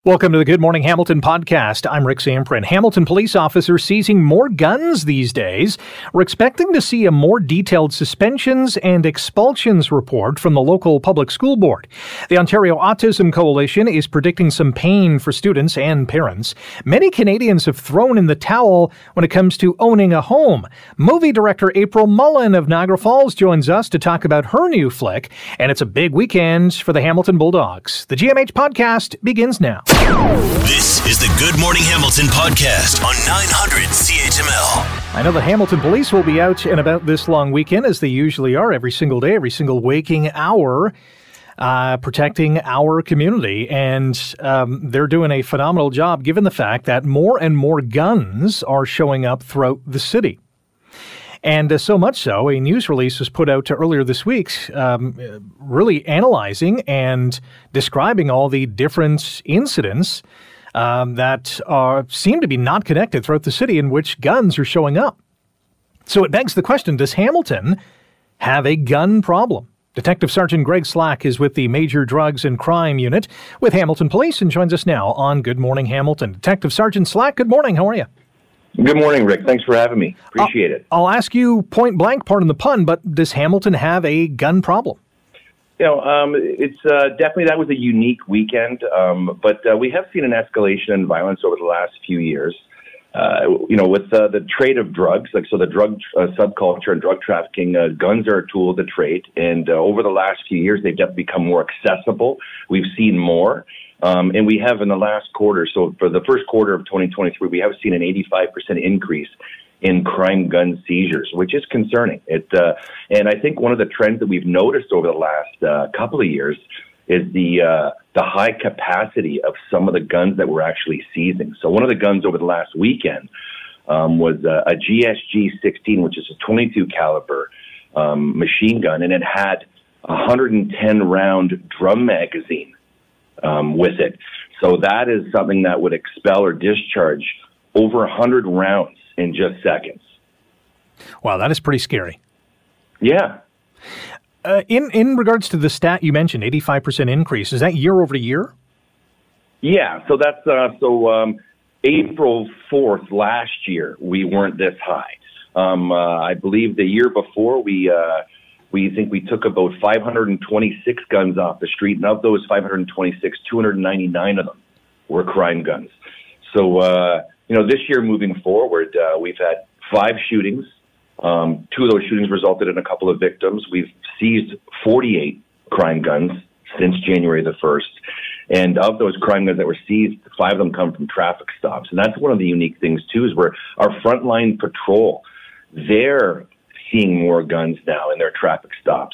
Welcome to the Good Morning Hamilton podcast. I'm Rick Samprin. Hamilton police officers seizing more guns these days. We're expecting to see a more detailed suspensions and expulsions report from the local public school board. The Ontario Autism Coalition is predicting some pain for students and parents. Many Canadians have thrown in the towel when it comes to owning a home. Movie director April Mullen of Niagara Falls joins us to talk about her new flick, and it's a big weekend for the Hamilton Bulldogs. The GMH podcast begins now. This is the Good Morning Hamilton podcast on 900 CHML. I know the Hamilton police will be out and about this long weekend, as they usually are every single day, every single waking hour, protecting our community. And they're doing a phenomenal job, given the fact that more and more guns are showing up throughout the city. And so much so, a news release was put out earlier this week, really analyzing and describing all the different incidents that seem to be not connected throughout the city in which guns are showing up. So it begs the question, does Hamilton have a gun problem? Detective Sergeant Greg Slack is with the Major Drugs and Crime Unit with Hamilton Police and joins us now on Good Morning Hamilton. Detective Sergeant Slack, good morning. How are you? Good morning, Rick. Thanks for having me. Appreciate it. I'll ask you point blank, pardon the pun, but does Hamilton have a gun problem? It's definitely, that was a unique weekend, but we have seen an escalation in violence over the last few years. With the trade of drugs, the drug subculture and drug trafficking, guns are a tool of the trade. And over the last few years, they've definitely become more accessible. We've seen more. And we have in the last quarter, so for the first quarter of 2023, we have seen an 85% increase in crime gun seizures, which is concerning. And I think one of the trends that we've noticed over the last couple of years is the high capacity of some of the guns that we're actually seizing. So one of the guns over the last weekend was a GSG-16, which is a 22 caliber machine gun, and it had a 110 round drum magazine with it. So that is something that would expel or discharge over 100 rounds in just seconds. Wow, that is pretty scary. Yeah. In regards to the stat you mentioned, 85% increase, is that year over year? Yeah, so that's April 4th last year, we weren't this high. I believe the year before we think we took about 526 guns off the street, and of those 526, 299 of them were crime guns. So, this year moving forward, we've had 5 shootings. 2 of those shootings resulted in a couple of victims. We've seized 48 crime guns since January the 1st. And of those crime guns that were seized, 5 of them come from traffic stops. And that's one of the unique things, too, is where our frontline patrol, they're seeing more guns now in their traffic stops.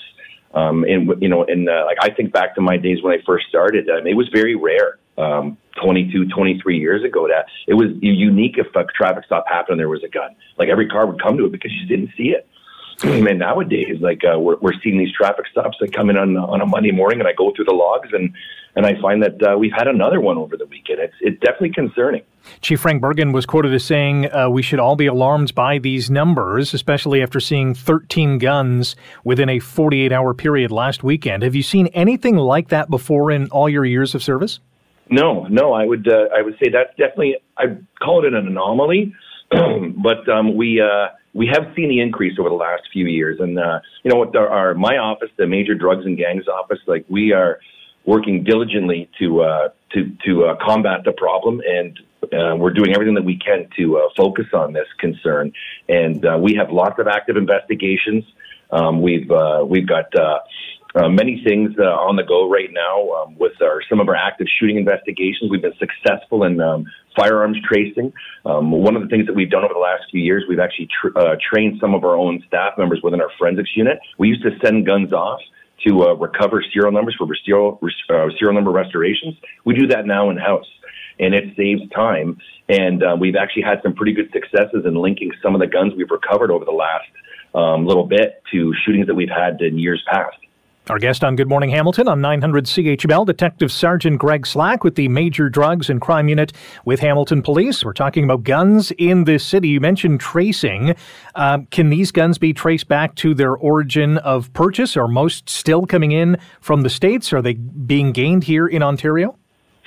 I think back to my days when I first started, it was very rare, 22, 23 years ago, that it was unique if a traffic stop happened and there was a gun. Like, every car would come to it because you didn't see it. And nowadays, we're seeing these traffic stops that come in on a Monday morning, and I go through the logs, and I find that we've had another one over the weekend. It's definitely concerning. Chief Frank Bergen was quoted as saying, we should all be alarmed by these numbers, especially after seeing 13 guns within a 48-hour period last weekend. Have you seen anything like that before in all your years of service? No, I would say that's definitely, I'd call it an anomaly, but we have seen the increase over the last few years. And, with my office, the Major Drugs and Gangs office, we are working diligently to combat the problem, and we're doing everything that we can to focus on this concern. And we have lots of active investigations. We've got many things on the go right now with some of our active shooting investigations. We've been successful in firearms tracing. One of the things that we've done over the last few years, we've actually trained some of our own staff members within our forensics unit. We used to send guns off to recover serial numbers for serial number restorations. We do that now in-house, and it saves time. And we've actually had some pretty good successes in linking some of the guns we've recovered over the last little bit to shootings that we've had in years past. Our guest on Good Morning Hamilton on 900 CHML, Detective Sergeant Greg Slack with the Major Drugs and Crime Unit with Hamilton Police. We're talking about guns in this city. You mentioned tracing. Can these guns be traced back to their origin of purchase? Are most still coming in from the States? Are they being gained here in Ontario?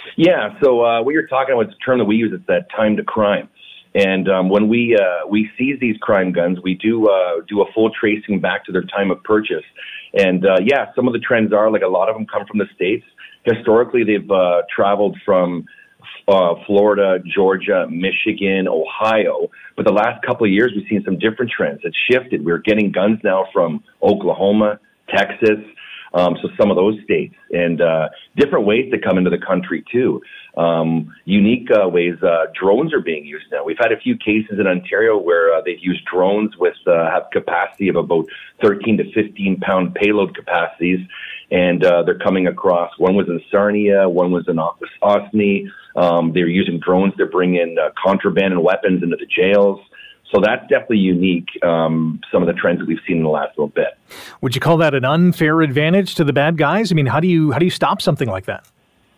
Yeah, so what you're talking about is a term that we use. It's that time to crime. And when we seize these crime guns, we do a full tracing back to their time of purchase. And some of the trends are, like, a lot of them come from the States. Historically, they've traveled from Florida, Georgia, Michigan, Ohio. But the last couple of years, we've seen some different trends. It's shifted. We're getting guns now from Oklahoma, Texas, so some of those states, and different ways to come into the country too. Unique ways. Drones are being used now. We've had a few cases in Ontario where they've used drones with have capacity of about 13 to 15 pound payload capacities, and they're coming across. One was in Sarnia, one was in Osney. They're using drones to bring in contraband and weapons into the jails. So that's definitely unique, some of the trends that we've seen in the last little bit. Would you call that an unfair advantage to the bad guys? I mean, how do you stop something like that?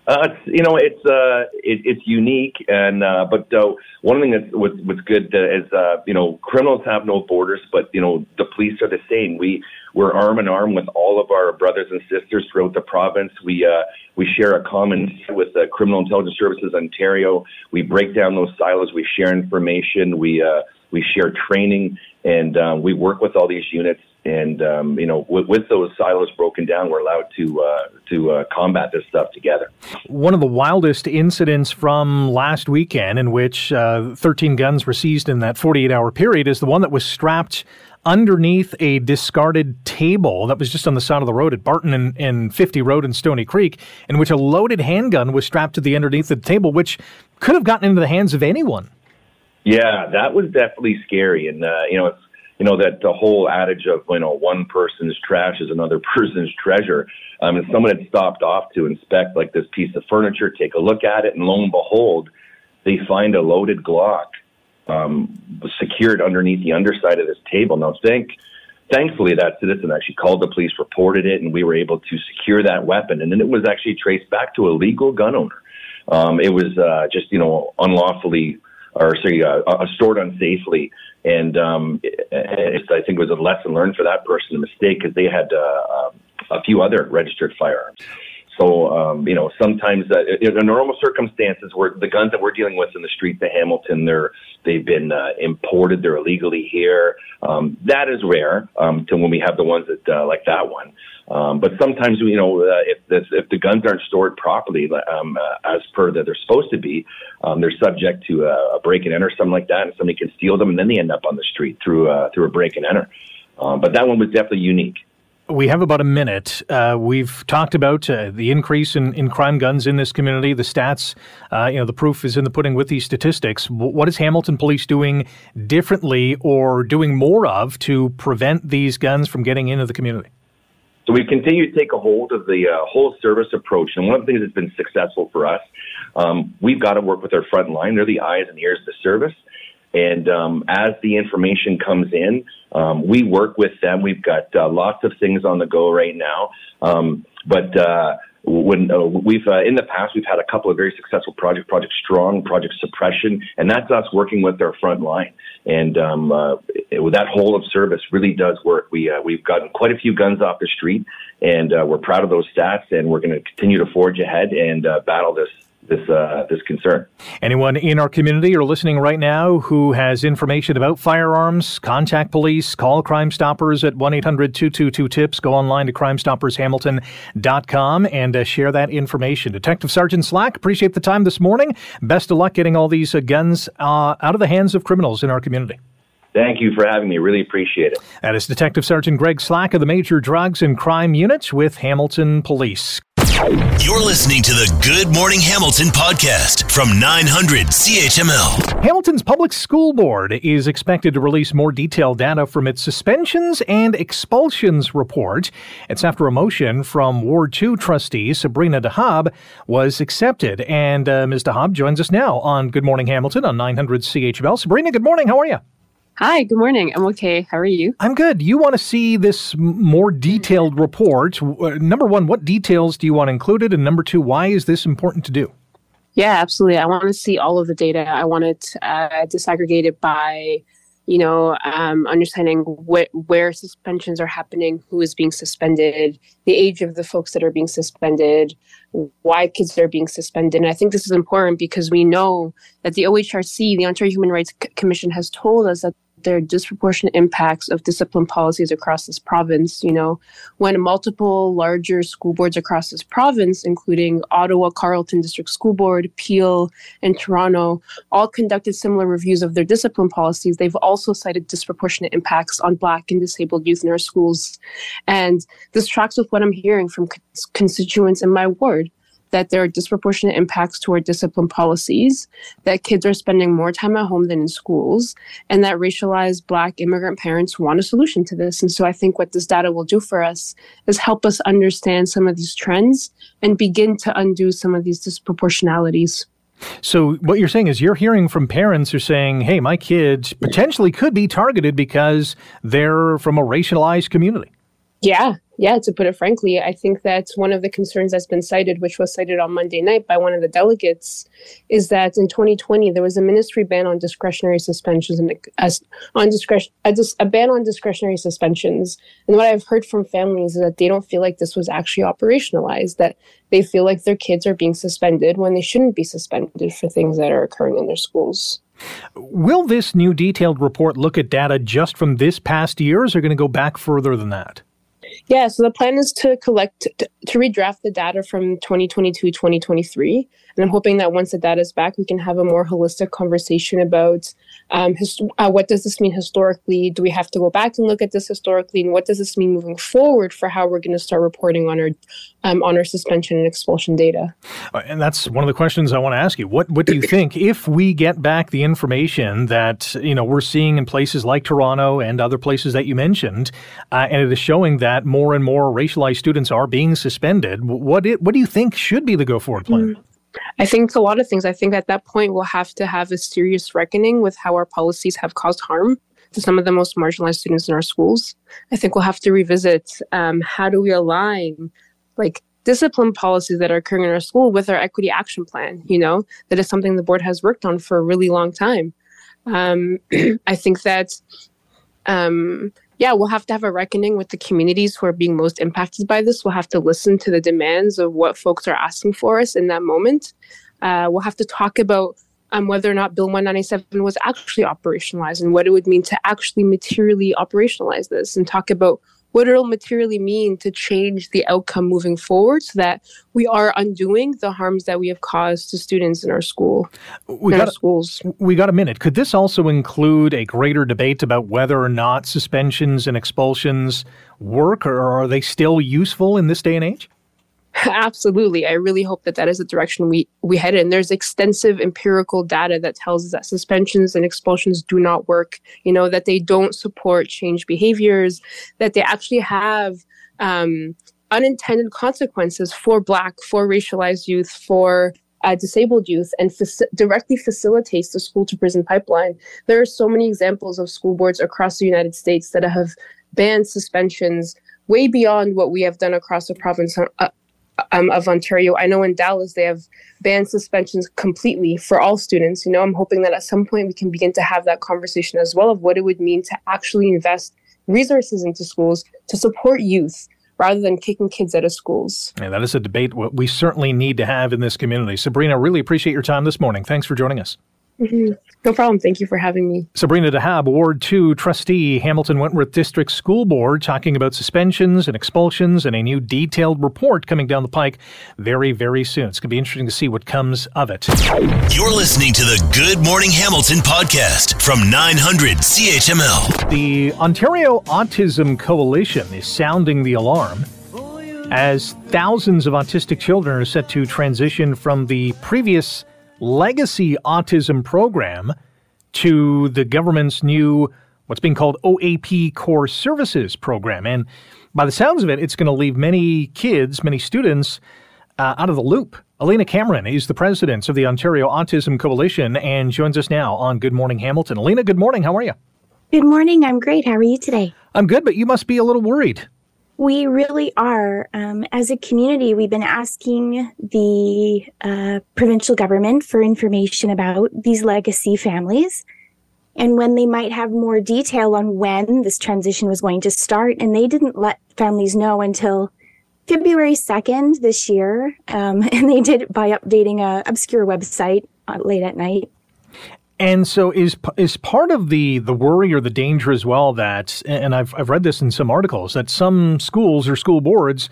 It's unique, and but one thing that's what's good is criminals have no borders, but the police are the same. We're arm in arm with all of our brothers and sisters throughout the province. We share a common with Criminal Intelligence Services Ontario. We break down those silos. We share information. We share training, and we work with all these units. And with those silos broken down, we're allowed to combat this stuff together. One of the wildest incidents from last weekend, in which 13 guns were seized in that 48-hour period, is the one that was strapped underneath a discarded table that was just on the side of the road at Barton and 50 Road in Stony Creek, in which a loaded handgun was strapped to the underneath of the table, which could have gotten into the hands of anyone. Yeah, that was definitely scary, and it's that the whole adage of one person's trash is another person's treasure. If someone had stopped off to inspect like this piece of furniture, take a look at it, and lo and behold, they find a loaded Glock secured underneath the underside of this table. Now, thankfully, that citizen actually called the police, reported it, and we were able to secure that weapon. And then it was actually traced back to a legal gun owner. It was just unlawfully, stored unsafely. And I think it was a lesson learned for that person, a mistake, because they had a few other registered firearms. So, sometimes in normal circumstances, where the guns that we're dealing with in the streets of Hamilton, they've been imported, they're illegally here. That is rare to when we have the ones that like that one. But sometimes, if the guns aren't stored properly as per that they're supposed to be, they're subject to a break and enter, something like that, and somebody can steal them, and then they end up on the street through a break and enter. But that one was definitely unique. We have about a minute. We've talked about the increase in crime guns in this community, the stats, the proof is in the pudding with these statistics. What is Hamilton Police doing differently or doing more of to prevent these guns from getting into the community? So we've continued to take a hold of the whole service approach. And one of the things that's been successful for us, we've got to work with our front line. They're the eyes and ears of the service. And as the information comes in, we work with them. We've got lots of things on the go right now. When we've in the past, we've had a couple of very successful projects, Project Strong, Project Suppression, and that's us working with our front line. And that whole of service really does work. We've gotten quite a few guns off the street, and we're proud of those stats, and we're going to continue to forge ahead and battle this concern. Anyone in our community or listening right now who has information about firearms, contact police, call Crime Stoppers at 1-800-222-TIPS. Go online to crimestoppershamilton.com and share that information. Detective Sergeant Slack, appreciate the time this morning. Best of luck getting all these guns out of the hands of criminals in our community. Thank you for having me. Really appreciate it. That is Detective Sergeant Greg Slack of the Major Drugs and Crime Unit with Hamilton Police. You're listening to the Good Morning Hamilton podcast from 900 CHML. Hamilton's Public School Board is expected to release more detailed data from its suspensions and expulsions report. It's after a motion from Ward 2 trustee Sabrina DeHaab was accepted. And Ms. DeHaab joins us now on Good Morning Hamilton on 900 CHML. Sabrina, good morning. How are you? Hi, good morning. I'm okay. How are you? I'm good. You want to see this more detailed report. Number one, what details do you want included? And number two, why is this important to do? Yeah, absolutely. I want to see all of the data. I want it disaggregated by, understanding where suspensions are happening, who is being suspended, the age of the folks that are being suspended, why kids are being suspended. And I think this is important because we know that the OHRC, the Ontario Human Rights Commission, has told us that there are disproportionate impacts of discipline policies across this province. When multiple larger school boards across this province, including Ottawa, Carleton District School Board, Peel, and Toronto, all conducted similar reviews of their discipline policies, they've also cited disproportionate impacts on Black and disabled youth in our schools. And this tracks with what I'm hearing from constituents in my ward, that there are disproportionate impacts toward discipline policies, that kids are spending more time at home than in schools, and that racialized Black immigrant parents want a solution to this. And so I think what this data will do for us is help us understand some of these trends and begin to undo some of these disproportionalities. So what you're saying is you're hearing from parents who are saying, hey, my kids potentially could be targeted because they're from a racialized community. Yeah, to put it frankly, I think that's one of the concerns that's been cited, which was cited on Monday night by one of the delegates, is that in 2020, there was a ministry ban on discretionary suspensions and a ban on discretionary suspensions. And what I've heard from families is that they don't feel like this was actually operationalized, that they feel like their kids are being suspended when they shouldn't be suspended for things that are occurring in their schools. Will this new detailed report look at data just from this past year, or is it going to go back further than that? Yeah, so the plan is to redraft the data from 2022, 2023. And I'm hoping that once the data is back, we can have a more holistic conversation about what does this mean historically? Do we have to go back and look at this historically? And what does this mean moving forward for how we're going to start reporting on our suspension and expulsion data? And that's one of the questions I want to ask you. What do you think if we get back the information that we're seeing in places like Toronto and other places that you mentioned, and it is showing that more and more racialized students are being suspended? What do you think should be the go-forward plan? I think a lot of things. I think at that point, we'll have to have a serious reckoning with how our policies have caused harm to some of the most marginalized students in our schools. I think we'll have to revisit how do we align discipline policies that are occurring in our school with our equity action plan, that is something the board has worked on for a really long time. I think that we'll have to have a reckoning with the communities who are being most impacted by this. We'll have to listen to the demands of what folks are asking for us in that moment. We'll have to talk about whether or not Bill 197 was actually operationalized and what it would mean to actually materially operationalize this, and talk about what it'll materially mean to change the outcome moving forward so that we are undoing the harms that we have caused to students in our schools. We got a minute. Could this also include a greater debate about whether or not suspensions and expulsions work, or are they still useful in this day and age? Absolutely. I really hope that is the direction we head in. There's extensive empirical data that tells us that suspensions and expulsions do not work, that they don't support change behaviors, that they actually have unintended consequences for Black, for racialized youth, for disabled youth, and directly facilitates the school to prison pipeline. There are so many examples of school boards across the United States that have banned suspensions way beyond what we have done across the province of Ontario. I know in Dallas, they have banned suspensions completely for all students. I'm hoping that at some point we can begin to have that conversation as well of what it would mean to actually invest resources into schools to support youth rather than kicking kids out of schools. Yeah, that is a debate we certainly need to have in this community. Sabrina, really appreciate your time this morning. Thanks for joining us. Mm-hmm. No problem. Thank you for having me. Sabrina DeHaab, Ward 2 trustee, Hamilton Wentworth District School Board, talking about suspensions and expulsions and a new detailed report coming down the pike very, very soon. It's going to be interesting to see what comes of it. You're listening to the Good Morning Hamilton podcast from 900 CHML. The Ontario Autism Coalition is sounding the alarm as thousands of autistic children are set to transition from the previous legacy autism program to the government's new, what's being called OAP Core Services program. And by the sounds of it, it's going to leave many kids, many students out of the loop. Elena Cameron is the president of the Ontario Autism Coalition and joins us now on Good Morning Hamilton. Elena, good morning. How are you? Good morning. I'm great. How are you today? I'm good, but you must be a little worried. We really are. As a community, we've been asking the provincial government for information about these legacy families. and when they might have more detail on when this transition was going to start. And they didn't let families know until February 2nd this year. And they did it by updating a obscure website late at night. And so is part of the worry or the danger as well that, and I've read this in some articles, that some schools or school boards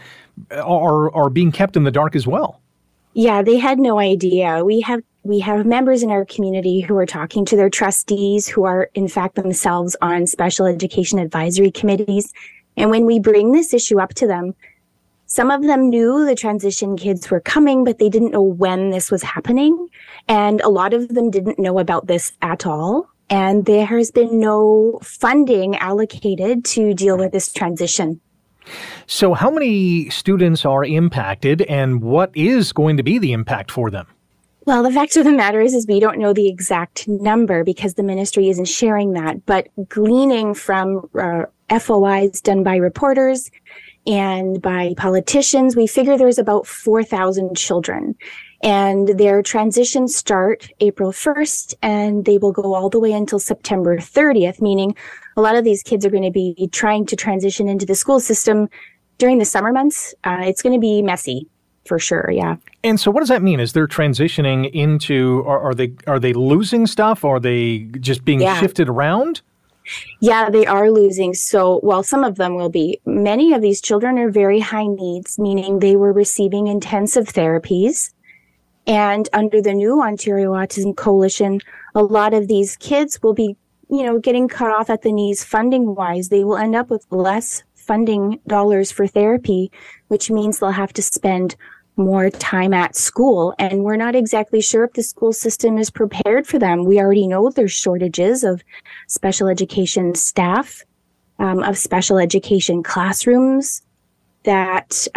are being kept in the dark as well? Yeah, they had no idea. We have members in our community who are talking to their trustees who are in fact themselves on special education advisory committees. And when we bring this issue up to them, some of them knew the transition kids were coming, but they didn't know when this was happening. And a lot of them didn't know about this at all. And there has been no funding allocated to deal with this transition. So how many students are impacted, and what is going to be the impact for them? Well, the fact of the matter is we don't know the exact number because the ministry isn't sharing that. But gleaning from FOIs done by reporters and by politicians, we figure there's about 4,000 children. And their transitions start April 1st, and they will go all the way until September 30th, meaning a lot of these kids are going to be trying to transition into the school system during the summer months. It's going to be messy, for sure, yeah. And so what does that mean? Is they're transitioning into, are they losing stuff? Or are they just being shifted around? Yeah, they are losing. So, well, some of them will be. Many of these children are very high needs, meaning they were receiving intensive therapies. And under the new Ontario Autism Coalition, a lot of these kids will be, getting cut off at the knees funding-wise. They will end up with less funding dollars for therapy, which means they'll have to spend more time at school. And we're not exactly sure if the school system is prepared for them. We already know there's shortages of special education staff, of special education classrooms, that,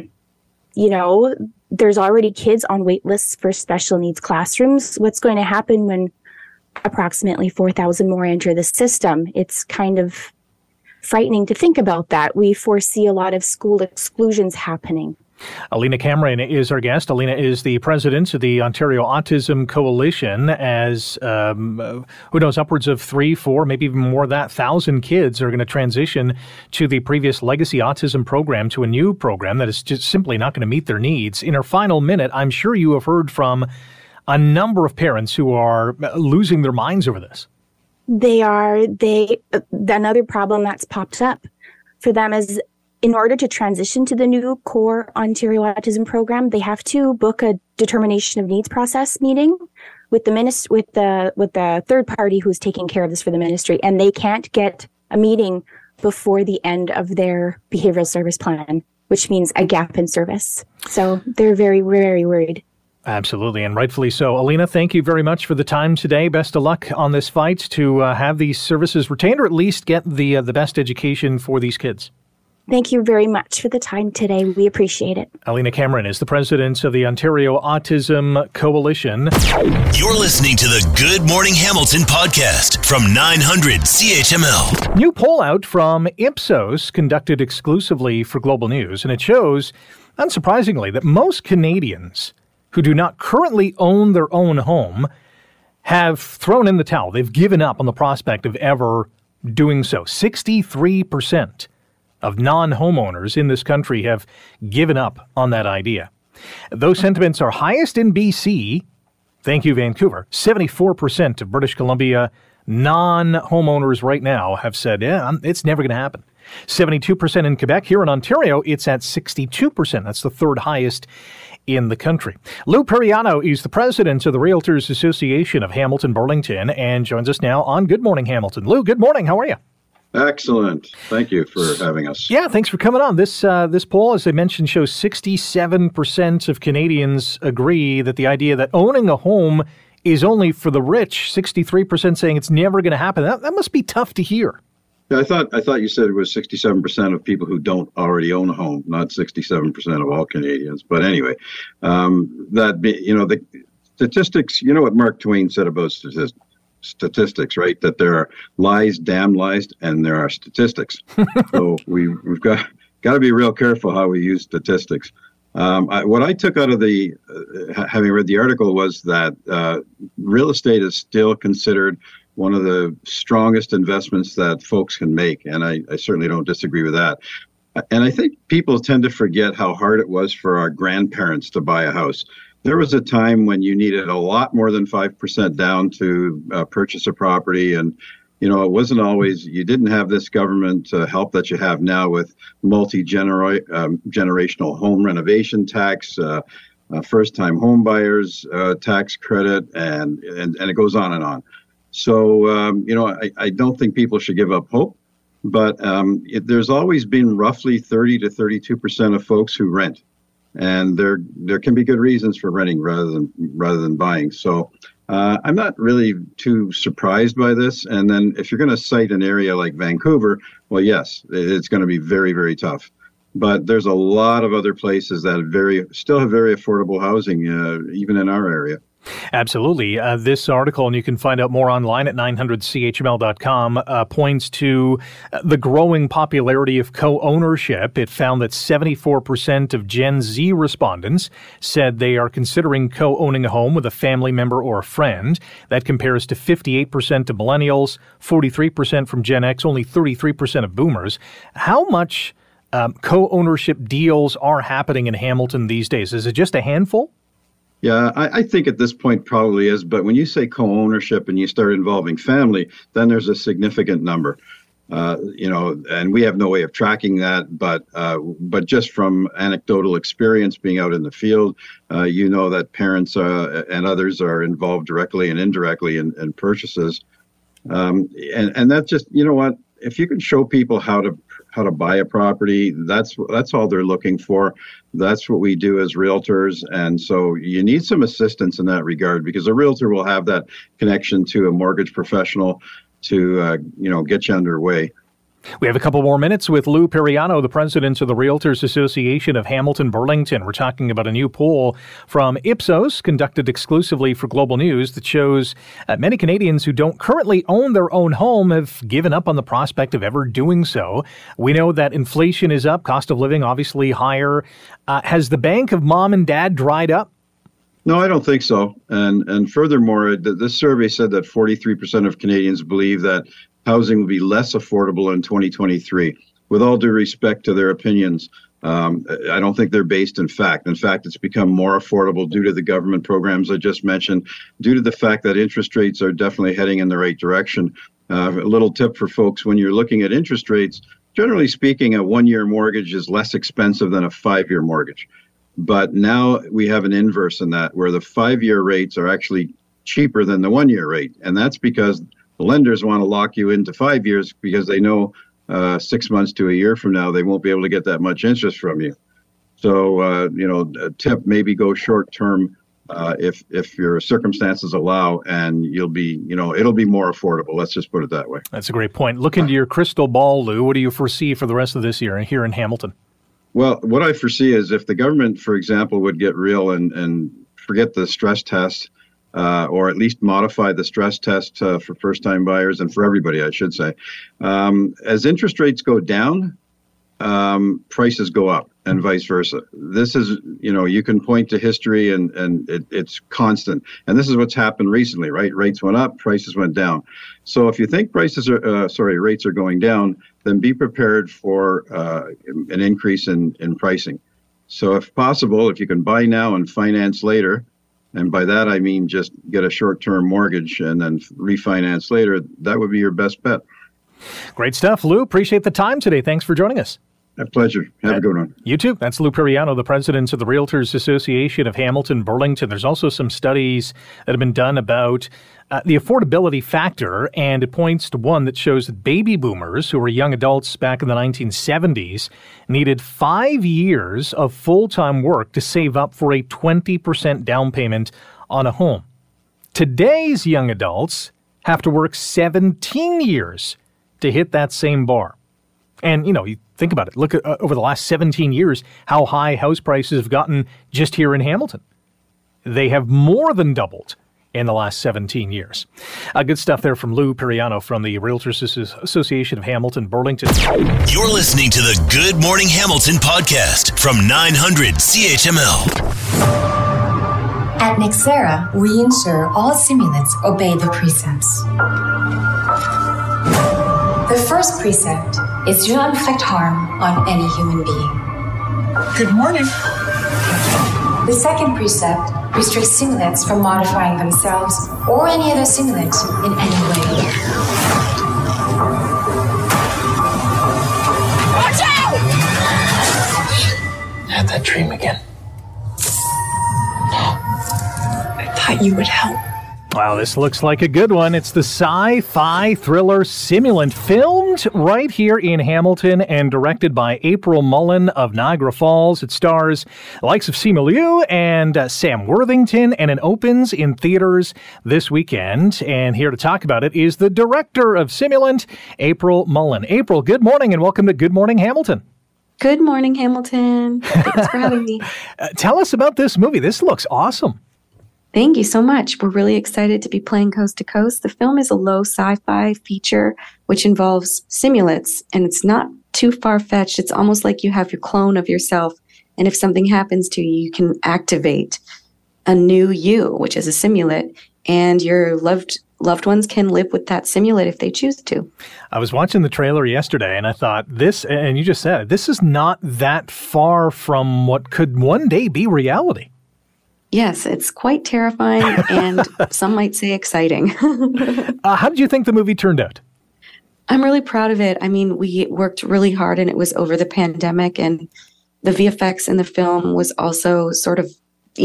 there's already kids on wait lists for special needs classrooms. What's going to happen when approximately 4,000 more enter the system? It's kind of frightening to think about that. We foresee a lot of school exclusions happening. Alina Cameron is our guest. Alina is the president of the Ontario Autism Coalition. As who knows, upwards of 3, 4, maybe even more than that, 1,000 kids are going to transition to the previous legacy autism program to a new program that is just simply not going to meet their needs. In our final minute, I'm sure you have heard from a number of parents who are losing their minds over this. They are. Another problem that's popped up for them is, in order to transition to the new core Ontario Autism program, they have to book a determination of needs process meeting with the third party who's taking care of this for the ministry, and they can't get a meeting before the end of their behavioral service plan, which means a gap in service. So they're very, very worried. Absolutely, and rightfully so. Alina, thank you very much for the time today. Best of luck on this fight to have these services retained, or at least get the best education for these kids. Thank you very much for the time today. We appreciate it. Alina Cameron is the president of the Ontario Autism Coalition. You're listening to the Good Morning Hamilton podcast from 900 CHML. New poll out from Ipsos conducted exclusively for Global News, and it shows, unsurprisingly, that most Canadians who do not currently own their own home have thrown in the towel. They've given up on the prospect of ever doing so. 63% of non-homeowners in this country have given up on that idea. Those sentiments are highest in BC. Thank you, Vancouver. 74% of British Columbia non-homeowners right now have said, it's never going to happen. 72% in Quebec. Here in Ontario, it's at 62%. That's the third highest in the country. Lou Periano is the president of the Realtors Association of Hamilton Burlington and joins us now on Good Morning Hamilton. Lou, good morning. How are you? Excellent. Thank you for having us. Yeah, thanks for coming on. This poll, as I mentioned, shows 67% of Canadians agree that the idea that owning a home is only for the rich. 63% saying it's never going to happen. That must be tough to hear. Yeah, I thought you said it was 67% of people who don't already own a home, not 67% of all Canadians. But anyway, the statistics. You know what Mark Twain said about statistics, right? That there are lies, damn lies, and there are statistics. So we've got to be real careful how we use statistics. What I took out of having read the article was that real estate is still considered one of the strongest investments that folks can make. And I certainly don't disagree with that. And I think people tend to forget how hard it was for our grandparents to buy a house. There was a time when you needed a lot more than 5% down to purchase a property. And, it wasn't always, you didn't have this government help that you have now with multi-generational home renovation tax, first-time home buyers tax credit, and it goes on and on. So, I don't think people should give up hope, but there's always been roughly 30 to 32% of folks who rent. And there can be good reasons for renting rather than buying. So I'm not really too surprised by this. And then if you're going to cite an area like Vancouver, well, yes, it's going to be very, very tough. But there's a lot of other places that still have very affordable housing, even in our area. Absolutely. This article, and you can find out more online at 900chml.com, points to the growing popularity of co-ownership. It found that 74% of Gen Z respondents said they are considering co-owning a home with a family member or a friend. That compares to 58% of millennials, 43% from Gen X, only 33% of boomers. How much co-ownership deals are happening in Hamilton these days? Is it just a handful? Yeah, I think at this point probably is. But when you say co-ownership and you start involving family, then there's a significant number. And we have no way of tracking that. But just from anecdotal experience being out in the field, that parents and others are involved directly and indirectly in purchases. And that just, if you can show people how to buy a property, that's all they're looking for. That's what we do as realtors. And so you need some assistance in that regard, because a realtor will have that connection to a mortgage professional to, get you underway. We have a couple more minutes with Lou Periano, the president of the Realtors Association of Hamilton Burlington. We're talking about a new poll from Ipsos conducted exclusively for Global News that shows many Canadians who don't currently own their own home have given up on the prospect of ever doing so. We know that inflation is up, cost of living obviously higher. Has the bank of mom and dad dried up? No, I don't think so. And furthermore, this survey said that 43% of Canadians believe that housing will be less affordable in 2023. With all due respect to their opinions, I don't think they're based in fact. In fact, it's become more affordable due to the government programs I just mentioned, due to the fact that interest rates are definitely heading in the right direction. A little tip for folks: when you're looking at interest rates, generally speaking, a one-year mortgage is less expensive than a 5-year mortgage. But now we have an inverse in that, where the 5-year rates are actually cheaper than the 1-year rate. And that's because the lenders want to lock you into 5 years, because they know 6 months to a year from now, they won't be able to get that much interest from you. So, a tip, maybe go short term if your circumstances allow, and you'll be, it'll be more affordable. Let's just put it that way. That's a great point. Look into your crystal ball, Lou. What do you foresee for the rest of this year here in Hamilton? Well, what I foresee is if the government, for example, would get real and forget the stress test, or at least modify the stress test for first-time buyers and for everybody, I should say. As interest rates go down, prices go up, and vice versa. This is, you can point to history, and it's constant. And this is what's happened recently, right? Rates went up, prices went down. So if you think rates are going down, then be prepared for an increase in pricing. So if possible, if you can buy now and finance later, and by that I mean just get a short-term mortgage and then refinance later, that would be your best bet. Great stuff, Lou. Appreciate the time today. Thanks for joining us. A pleasure. Have a good one. You too. That's Lou Periano, the president of the Realtors Association of Hamilton Burlington. There's also some studies that have been done about the affordability factor, and it points to one that shows that baby boomers, who were young adults back in the 1970s, needed 5 years of full-time work to save up for a 20% down payment on a home. Today's young adults have to work 17 years to hit that same bar. And, you think about it. Look at over the last 17 years, how high house prices have gotten just here in Hamilton. They have more than doubled in the last 17 years. Good stuff there from Lou Periano from the Realtors Association of Hamilton Burlington. You're listening to the Good Morning Hamilton podcast from 900 CHML. At Nexera, we ensure all simulates obey the precepts. first precept is to not inflict harm on any human being. Good morning. The second precept restricts simulates from modifying themselves or any other simulant in any way. Watch out! Had that dream again. I thought you would help. Wow, this looks like a good one. It's the sci-fi thriller Simulant, filmed right here in Hamilton and directed by April Mullen of Niagara Falls. It stars the likes of Simu Liu and Sam Worthington, and it opens in theaters this weekend. And here to talk about it is the director of Simulant, April Mullen. April, good morning and welcome to Good Morning Hamilton. Good morning, Hamilton. Thanks for having me. Tell us about this movie. This looks awesome. Thank you so much. We're really excited to be playing Coast to Coast. The film is a low sci-fi feature which involves simulates, and it's not too far-fetched. It's almost like you have your clone of yourself, and if something happens to you, you can activate a new you, which is a simulate, and your loved ones can live with that simulate if they choose to. I was watching the trailer yesterday, and I thought, this, and you just said it, this is not that far from what could one day be reality. Yes, it's quite terrifying and some might say exciting. How did you think the movie turned out? I'm really proud of it. I mean, we worked really hard and it was over the pandemic, and the VFX in the film was also sort of,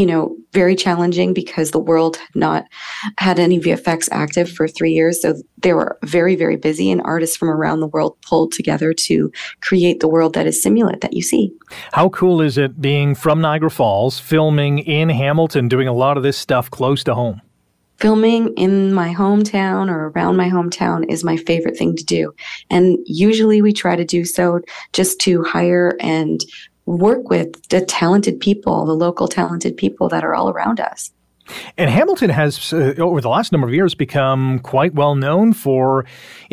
very challenging because the world had not had any VFX active for 3 years. So they were very, very busy, and artists from around the world pulled together to create the world that is Simulant that you see. How cool is it being from Niagara Falls, filming in Hamilton, doing a lot of this stuff close to home? Filming in my hometown or around my hometown is my favorite thing to do. And usually we try to do so just to hire and work with the talented people, the local talented people that are all around us. And Hamilton has, over the last number of years, become quite well known for,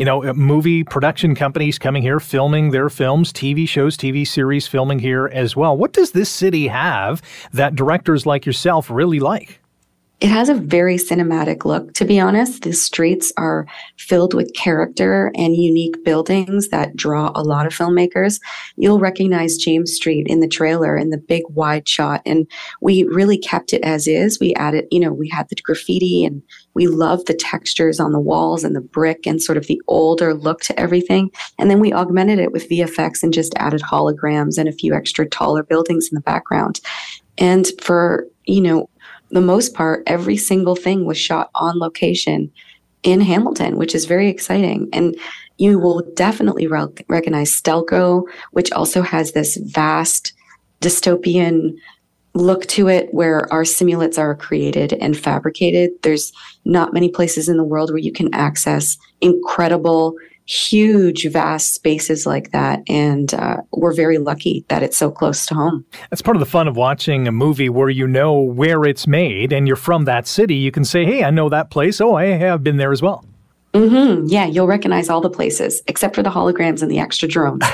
movie production companies coming here, filming their films, TV shows, TV series filming here as well. What does this city have that directors like yourself really like? It has a very cinematic look, to be honest. The streets are filled with character and unique buildings that draw a lot of filmmakers. You'll recognize James Street in the trailer in the big wide shot, and we really kept it as is. We added, we had the graffiti, and we loved the textures on the walls and the brick and sort of the older look to everything. And then we augmented it with VFX and just added holograms and a few extra taller buildings in the background. And for, the most part, every single thing was shot on location in Hamilton, which is very exciting. And you will definitely recognize Stelco, which also has this vast dystopian look to it where our simulates are created and fabricated. There's not many places in the world where you can access incredible, huge, vast spaces like that. And we're very lucky that it's so close to home. That's part of the fun of watching a movie where you know where it's made and you're from that city. You can say, hey, I know that place. Oh, I have been there as well. Mm-hmm. Yeah, you'll recognize all the places, except for the holograms and the extra drones.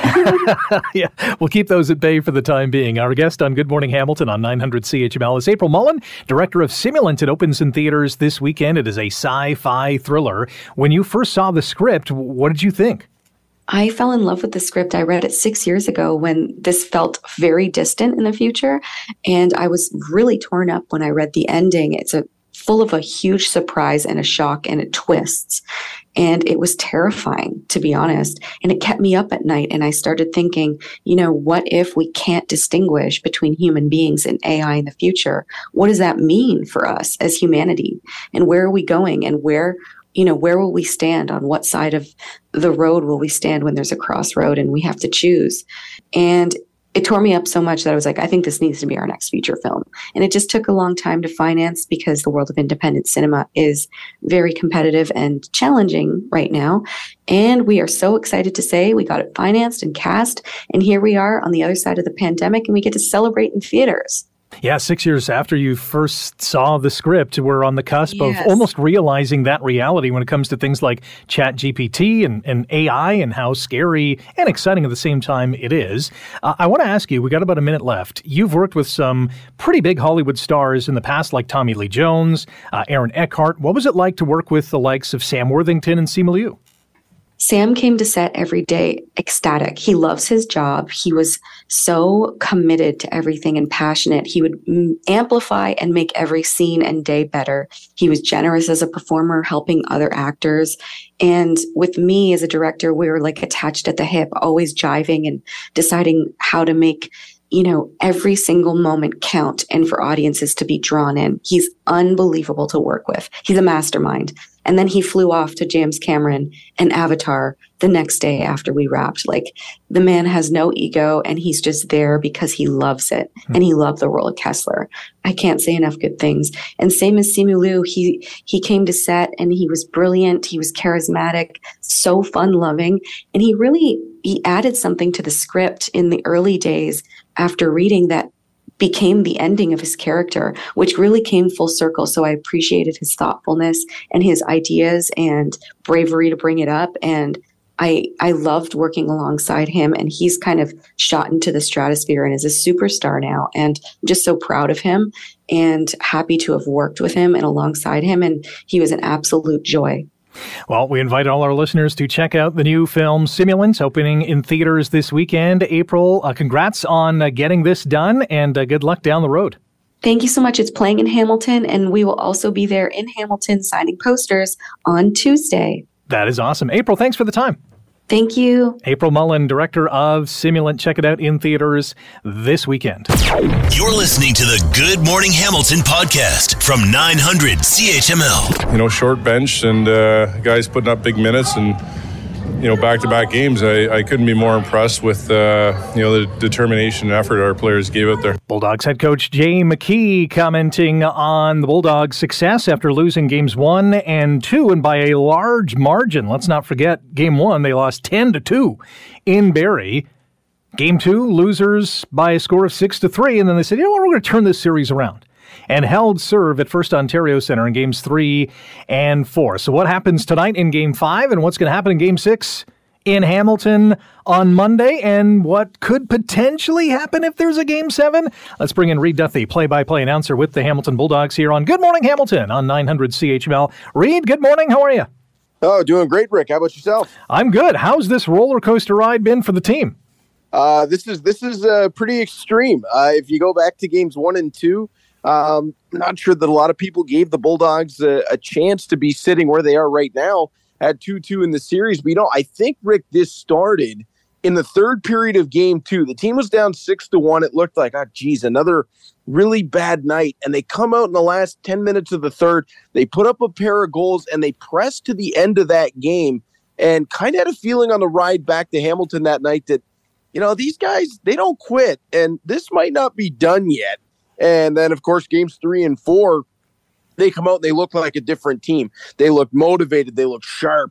Yeah, we'll keep those at bay for the time being. Our guest on Good Morning Hamilton on 900 CHML is April Mullen, director of Simulant. It opens in theaters this weekend. It is a sci-fi thriller. When you first saw the script, what did you think? I fell in love with the script. I read it 6 years ago when this felt very distant in the future, and I was really torn up when I read the ending. It's full of a huge surprise and a shock and it twists. And it was terrifying, to be honest. And it kept me up at night. And I started thinking, what if we can't distinguish between human beings and AI in the future? What does that mean for us as humanity? And where are we going? And where will we stand? On what side of the road will we stand when there's a crossroad and we have to choose? And it tore me up so much that I was like, I think this needs to be our next feature film. And it just took a long time to finance because the world of independent cinema is very competitive and challenging right now. And we are so excited to say we got it financed and cast. And here we are on the other side of the pandemic and we get to celebrate in theaters. Yeah, 6 years after you first saw the script, we're on the cusp of almost realizing that reality when it comes to things like ChatGPT and AI and how scary and exciting at the same time it is. I want to ask you, we got about a minute left. You've worked with some pretty big Hollywood stars in the past, like Tommy Lee Jones, Aaron Eckhart. What was it like to work with the likes of Sam Worthington and Simu Liu? Sam came to set every day ecstatic. He loves his job. He was so committed to everything and passionate. He would amplify and make every scene and day better. He was generous as a performer, helping other actors. And with me as a director, we were like attached at the hip, always jiving and deciding how to make every single moment count and for audiences to be drawn in. He's unbelievable to work with. He's a mastermind. And then he flew off to James Cameron and Avatar the next day after we wrapped. Like, the man has no ego and he's just there because he loves it. And he loved the role of Kessler. I can't say enough good things. And same as Simu Liu, he came to set and he was brilliant. He was charismatic, so fun loving. And he added something to the script in the early days after reading that became the ending of his character, which really came full circle. So I appreciated his thoughtfulness and his ideas and bravery to bring it up. And I loved working alongside him, and he's kind of shot into the stratosphere and is a superstar now. And I'm just so proud of him and happy to have worked with him and alongside him. And he was an absolute joy. Well, we invite all our listeners to check out the new film Simulants, opening in theaters this weekend. April, congrats on getting this done, and good luck down the road. Thank you so much. It's playing in Hamilton, and we will also be there in Hamilton signing posters on Tuesday. That is awesome. April, thanks for the time. Thank you. April Mullen, director of Simulant. Check it out in theaters this weekend. You're listening to the Good Morning Hamilton podcast from 900 CHML. Short bench and guys putting up big minutes and, back-to-back games. I couldn't be more impressed with, the determination and effort our players gave out there. Bulldogs head coach Jay McKee commenting on the Bulldogs' success after losing games 1 and 2, and by a large margin. Let's not forget, game 1, they lost 10-2 in Barrie. Game 2, losers by a score of 6-3, and then they said, we're going to turn this series around, and held serve at First Ontario Centre in games 3 and 4. So what happens tonight in game 5, and what's going to happen in game 6 in Hamilton on Monday, and what could potentially happen if there's a game 7? Let's bring in Reed Duthie, play-by-play announcer with the Hamilton Bulldogs here on Good Morning Hamilton on 900 CHML. Reed, good morning. How are you? Oh, doing great, Rick. How about yourself? I'm good. How's this roller coaster ride been for the team? This is pretty extreme. If you go back to games 1 and 2, I'm not sure that a lot of people gave the Bulldogs a chance to be sitting where they are right now at 2-2 in the series. But, I think, Rick, this started in the third period of game 2. The team was down 6-1. It looked like, another really bad night. And they come out in the last 10 minutes of the third. They put up a pair of goals, and they pressed to the end of that game and kind of had a feeling on the ride back to Hamilton that night that, these guys, they don't quit, and this might not be done yet. And then, of course, games 3 and 4, they come out and they look like a different team. They look motivated. They look sharp.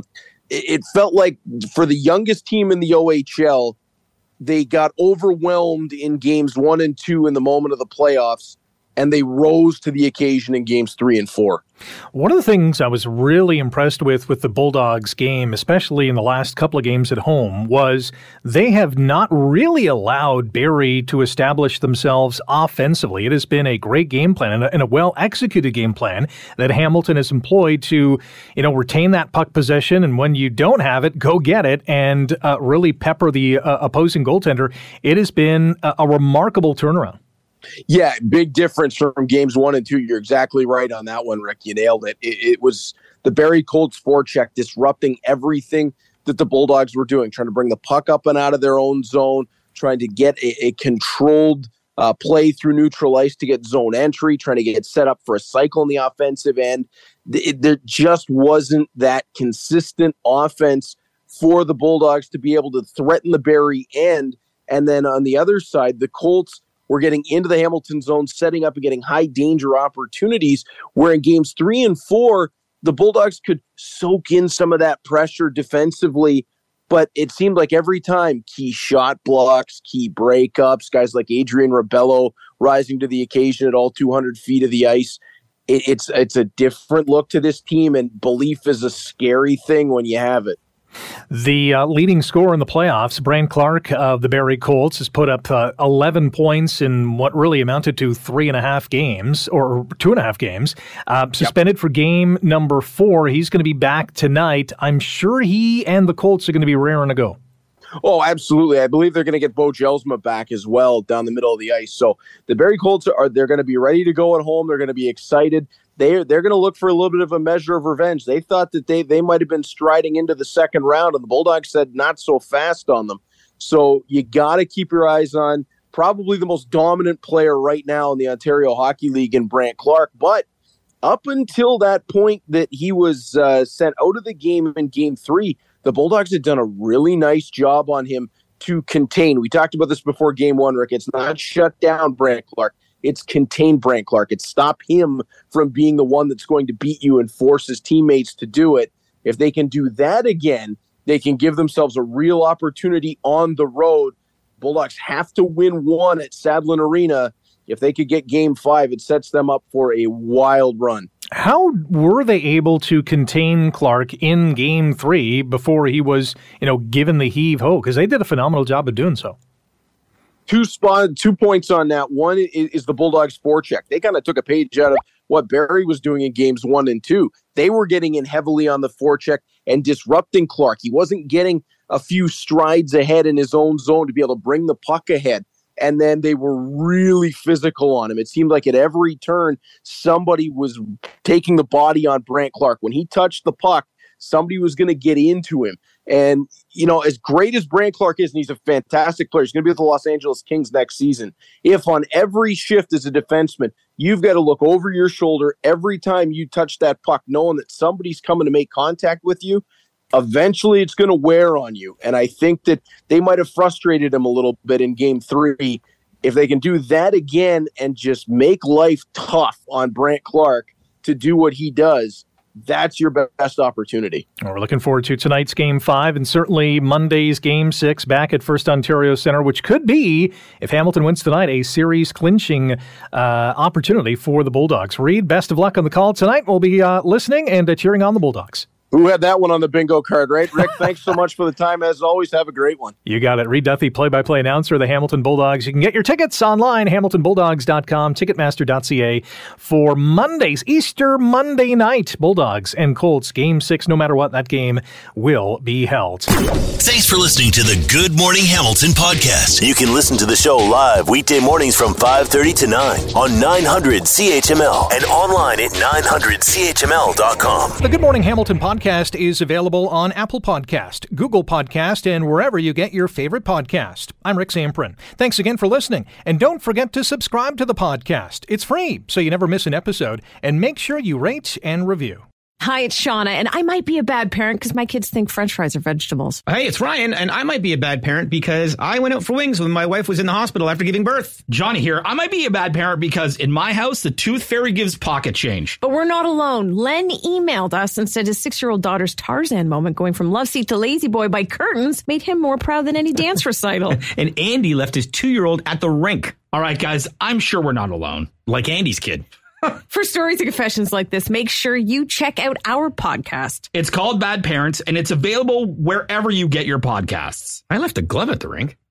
It felt like for the youngest team in the OHL, they got overwhelmed in games 1 and 2 in the moment of the playoffs, and they rose to the occasion in games 3 and 4. One of the things I was really impressed with the Bulldogs game, especially in the last couple of games at home, was they have not really allowed Barrie to establish themselves offensively. It has been a great game plan and a well-executed game plan that Hamilton has employed to, retain that puck possession, and when you don't have it, go get it and really pepper the opposing goaltender. It has been a remarkable turnaround. Yeah, big difference from games 1 and 2. You're exactly right on that one, Rick. You nailed it. It was the Barrie Colts forecheck disrupting everything that the Bulldogs were doing, trying to bring the puck up and out of their own zone, trying to get a controlled play through neutral ice to get zone entry, trying to get set up for a cycle in the offensive end. There just wasn't that consistent offense for the Bulldogs to be able to threaten the Barrie end. And then on the other side, the Colts were getting into the Hamilton zone, setting up and getting high danger opportunities, where in games 3 and 4, the Bulldogs could soak in some of that pressure defensively. But it seemed like every time, key shot blocks, key breakups, guys like Adrian Rebello rising to the occasion at all 200 feet of the ice. It's a different look to this team, and belief is a scary thing when you have it. The leading scorer in the playoffs, Brandt Clarke of the Barrie Colts, has put up 11 points in what really amounted to 3.5 games, or 2.5 games. Suspended for game number 4. He's going to be back tonight. I'm sure he and the Colts are going to be raring to go. Oh, absolutely. I believe they're going to get Bo Jelsma back as well down the middle of the ice. So the Barrie Colts they're going to be ready to go at home. They're going to be excited. They're going to look for a little bit of a measure of revenge. They thought that they might have been striding into the second round, and the Bulldogs said not so fast on them. So you got to keep your eyes on probably the most dominant player right now in the Ontario Hockey League in Brandt Clarke. But up until that point that he was sent out of the game in Game 3, the Bulldogs had done a really nice job on him to contain. We talked about this before Game 1, Rick. It's not shut down Brandt Clarke. It's contain Brandt Clarke. It's stop him from being the one that's going to beat you and force his teammates to do it. If they can do that again, they can give themselves a real opportunity on the road. Bulldogs have to win 1 at Sadlon Arena. If they could get Game 5, it sets them up for a wild run. How were they able to contain Clarke in Game 3 before he was, given the heave-ho? Because they did a phenomenal job of doing so. 2 points on that. One is the Bulldogs' forecheck. They kind of took a page out of what Barrie was doing in Games 1 and 2. They were getting in heavily on the forecheck and disrupting Clarke. He wasn't getting a few strides ahead in his own zone to be able to bring the puck ahead. And then they were really physical on him. It seemed like at every turn, somebody was taking the body on Brandt Clarke. When he touched the puck, somebody was going to get into him. And, as great as Brandt Clarke is, and he's a fantastic player, he's going to be with the Los Angeles Kings next season. If on every shift as a defenseman, you've got to look over your shoulder every time you touch that puck, knowing that somebody's coming to make contact with you, eventually it's going to wear on you. And I think that they might have frustrated him a little bit in Game 3. If they can do that again and just make life tough on Brandt Clarke to do what he does, that's your best opportunity. Well, we're looking forward to tonight's Game 5 and certainly Monday's Game 6 back at First Ontario Centre, which could be, if Hamilton wins tonight, a series-clinching opportunity for the Bulldogs. Reed, best of luck on the call tonight. We'll be listening and cheering on the Bulldogs. Who had that one on the bingo card, right? Rick, thanks so much for the time. As always, have a great one. You got it. Reed Duthie, play-by-play announcer of the Hamilton Bulldogs. You can get your tickets online, hamiltonbulldogs.com, ticketmaster.ca for Monday's Easter Monday night. Bulldogs and Colts, Game 6, no matter what, that game will be held. Thanks for listening to the Good Morning Hamilton podcast. You can listen to the show live weekday mornings from 5:30 to 9 on 900 CHML and online at 900CHML.com. The Good Morning Hamilton podcast is available on Apple Podcast, Google Podcast, and wherever you get your favorite podcast. I'm Rick Zamprin. Thanks again for listening, and don't forget to subscribe to the podcast. It's free, so you never miss an episode, and make sure you rate and review. Hi, it's Shauna, and I might be a bad parent because my kids think French fries are vegetables. Hey, it's Ryan, and I might be a bad parent because I went out for wings when my wife was in the hospital after giving birth. Johnny here. I might be a bad parent because in my house, the tooth fairy gives pocket change. But we're not alone. Len emailed us and said his 6-year-old daughter's Tarzan moment going from love seat to lazy boy by curtains made him more proud than any dance recital. And Andy left his 2-year-old at the rink. All right, guys, I'm sure we're not alone. Like Andy's kid. For stories and confessions like this, make sure you check out our podcast. It's called Bad Parents, and it's available wherever you get your podcasts. I left a glove at the rink.